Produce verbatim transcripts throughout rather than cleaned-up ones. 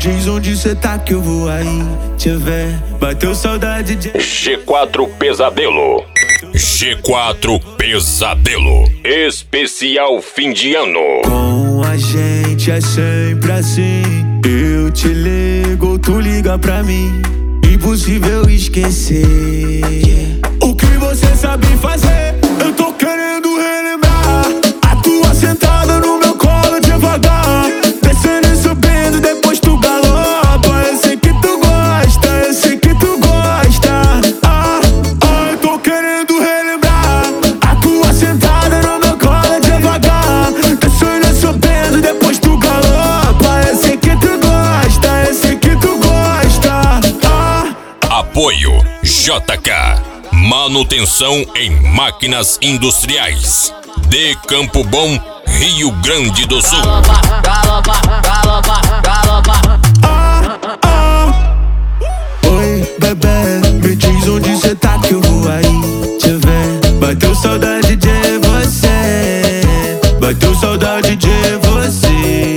diz onde cê tá que eu vou aí te ver. Bateu saudade de G quatro Pesadelo. G quatro Pesadelo. Especial fim de ano. Com a gente é sempre assim. Eu te ligo, tu liga pra mim. Impossível esquecer. O que você sabe fazer, eu tô querendo relembrar. A tua sentada no meu colo devagar, descendo e subindo, depois tu galopa. Eu sei que tu gosta, eu sei que tu gosta. Ah, ah, eu tô querendo relembrar. A tua sentada no meu colo devagar, descendo e subindo, depois tu galopa. Eu sei que tu gosta, eu sei que tu gosta. Ah. Apoio J K. Manutenção em máquinas industriais de Campo Bom, Rio Grande do Sul. Galopa, galopa, galopa, galopa. Ah, ah. Oi, bebê, me diz onde cê tá que eu vou aí te ver. Bateu saudade de você, bateu saudade de você.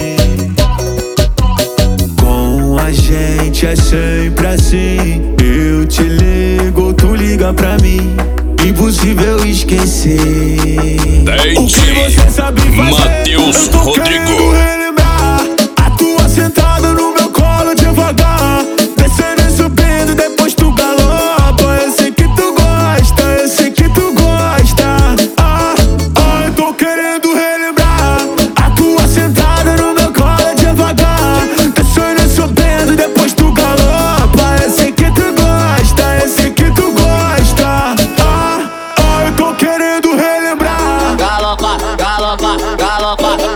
Com a gente é sempre assim. Eu te ligo, tu liga pra mim. Impossível esquecer. Dente, o que você sabe fazer, Matheus eu tô Rodrigo. querendo relembrar. A tua sentada no meu colo devagar, descendo e subindo, depois tu galopa. Eu sei que tu gosta, eu sei que tu gosta. Ah, ah, eu tô querendo relembrar. A tua sentada no meu colo devagar, descendo e subindo, depois tu galopa. Eu sei que tu gosta, eu sei que tu gosta. Ah, ah, eu tô querendo relembrar. Galopa, galopa, galopa.